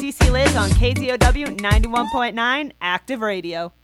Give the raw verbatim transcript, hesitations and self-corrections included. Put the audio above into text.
C C Liz on K Z O W ninety-one point nine Active Radio.